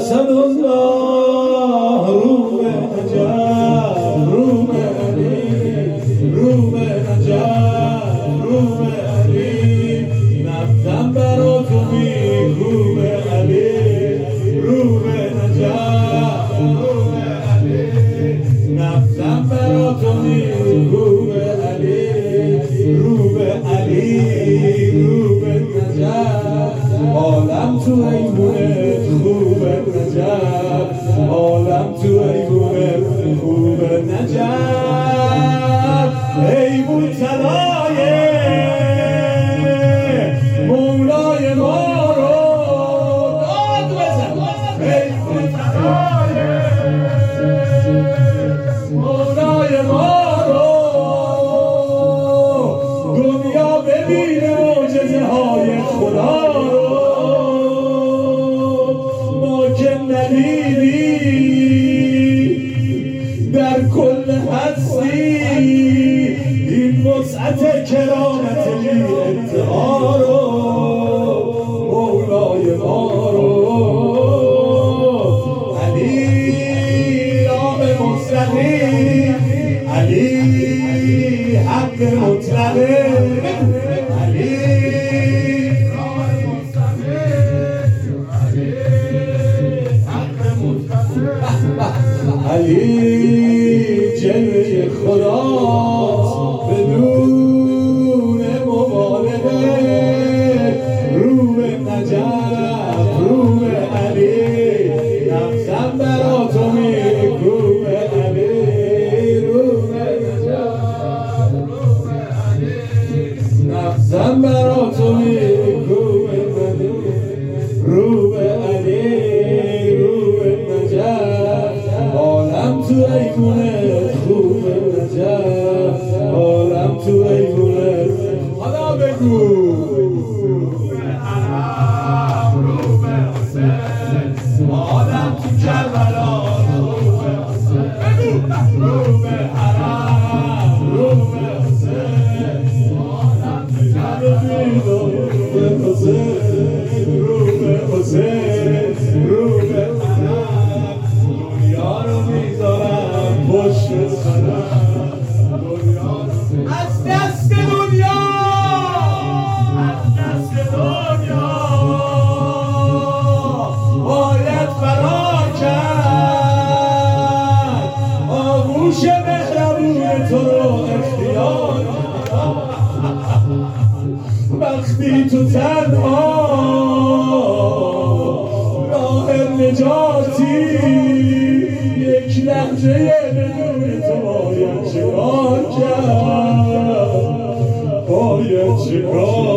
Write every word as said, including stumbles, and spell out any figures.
اسد الله رو به نجف رو به علی رو به نجف رو به علی نفتم برا تو می رو به علی رو به نجف رو به علی نفتم برا تو می رو به علی رو به علی رو به نجف عالم تو ایمونت خوبه نجف عالم تو ایمونت خوبه نجف ایمون تلایه مولای ما رو داد بزن ایمون تلایه مولای ما رو دنیا ببینه معجزه های خدا رو ما که ندیدیم در کل هستی این وسعت کرامت بی انتها رو مولای ما رو علی راه مستقیم علی حق مطلقه علی علی جلوه خداست بدون مبالغه رو به نجف رو به علی نفسم برا تو می رو به علی رو به نجف رو به علی نفسم برا تو می رو به علی رو به علی رو به نجف عالم تو ایمونت خوبه نجف عالم تو ایمونت حالا بگو رو به حرم رو به حسین عالم تو کربلا رو به حسین بگو رو به حرم رو به حسین عالم تو کربلا رو به حسین رو به حسین رو به حرم دنیا رو میذارم پشت سرم از دست دنیا از دست دنیا باید فرار کرد آغوش مهربون تو رو اختیار وقتی تو تنها راه نجاتی یک لحظه